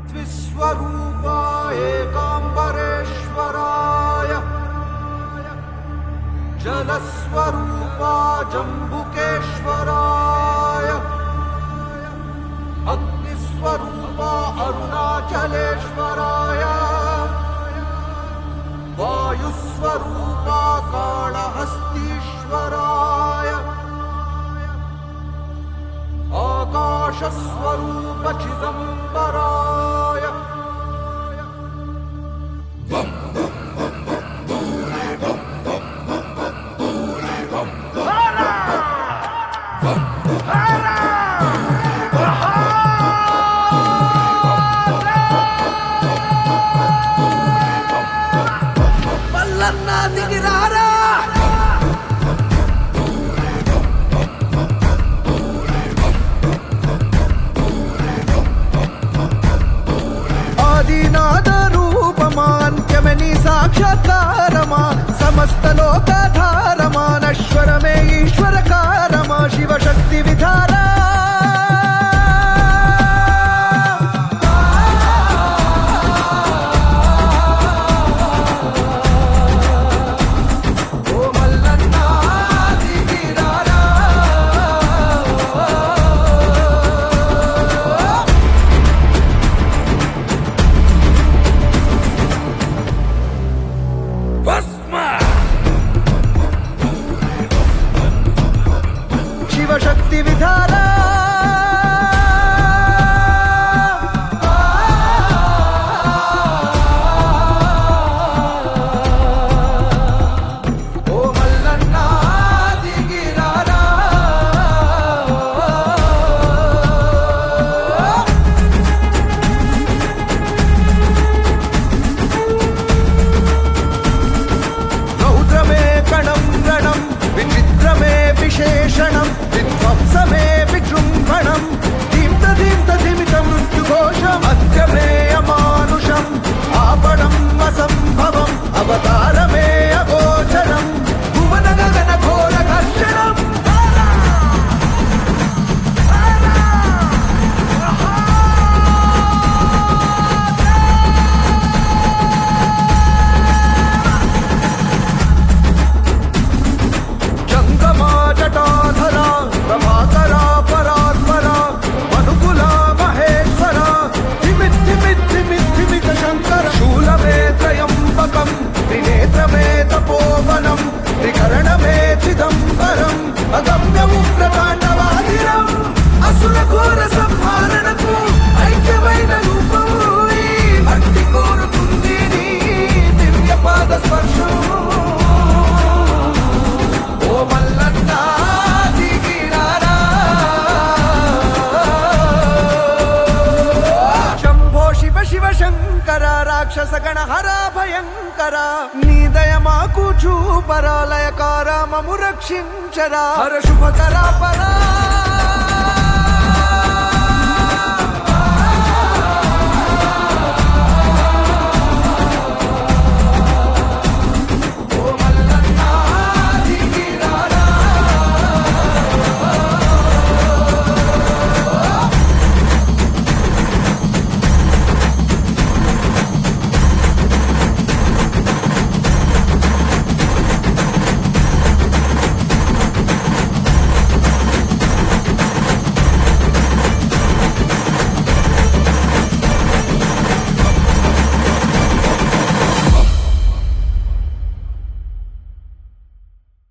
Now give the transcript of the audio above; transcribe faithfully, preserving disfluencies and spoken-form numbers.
पृथ्वीस्वरूपाय एकाम्बरेश्वराय जलस्वरूपा जम्बुकेश्वराय अग्निस्वरूपा अरुणाचलेश्वराय वायुस्वरूपा कालहस्तीश्वराय आकाशस्वरूप चिदंबराय बम बम बम बम बोले बम बम बम बम बोले बम बम बम मल्लन्ना दिगिरारा आदिनाद रूपमान्त्यमनि साक्षात्कारमा समस्त लोकाधारमा नश्वर मे ईश्वरकारमा शिवशक्ति विधारा शिवशक्ति विधारा ओ मल्लन्ना दिगिरारा रौद्रमे कणं रणं विचित्रमे विशेषणं विध्वंसमे विजृम्भणं धीम्त धीम्त धिमित मृत्युघोषम् अद्यमे अमानुषम् आपणम् असम्भवम् अवतारमे अगोचरम् भुवन गगन घोर घर्षणम् जंगमा जटाधरा प्रभाकरा परात्परा मनुकुला महेश्वरा धिमित् धिमित् धिमित् धिमित शंकर शूलमे त्रयंबकम् त्रिनेत्रमे तपोवनम् त्रिकरणमे चिदंबरम् अगम्य उग्रताण्डवाधिरम् असुर घोर संहारणకు ఐక్యమైన రూపము ఈ భక్తి కోరుతుంది నీ దివ్య పాద స్పర్శం ఓ మల్లన్నా దిగిరారా శంభో శివ శివ శంకర రాక్షస గణ హర భయంకర నీ దయ మాకు చూపరా లయకార మము రక్షించరా హర శుభకర పరా